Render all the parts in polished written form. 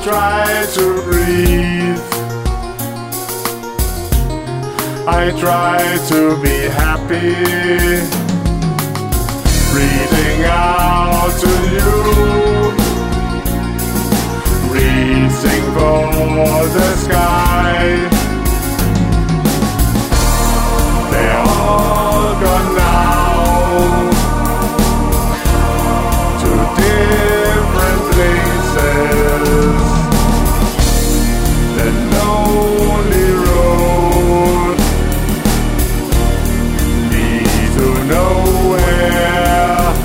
try to breathe. I try to be happy, breathing out to you, reaching for the sky. They're all gone now, to different places. The lonely road leads to nowhere.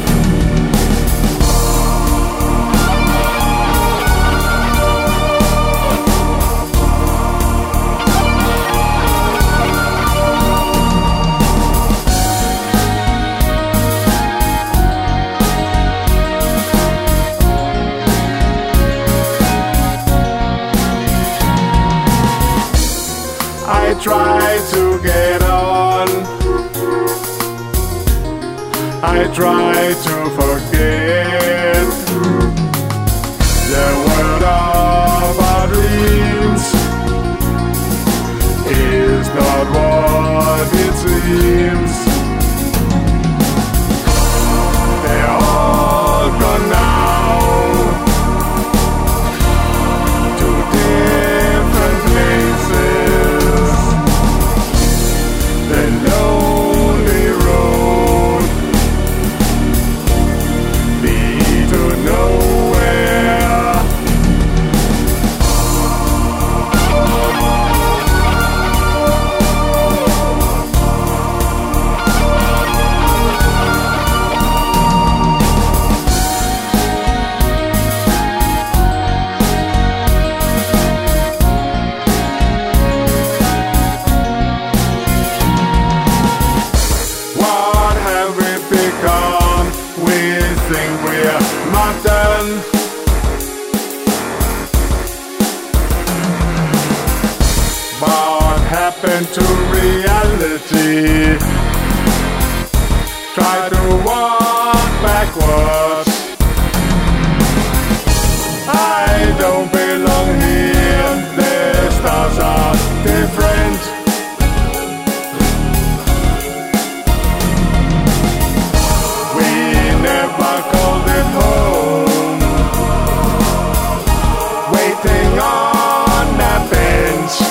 I try to get on, I try to forget the world of our dreams is not what it seems. They're all gone now, to different places. The lonely road leads to nowhere. What have we become? We think we're modern. What happened to reality? Try to walk backwards. I don't belong here. The stars are different. We never called it home. Waiting on a bench.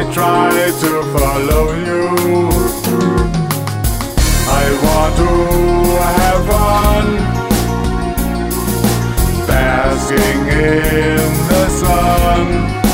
try to follow you. I want to have fun, basking in the sun.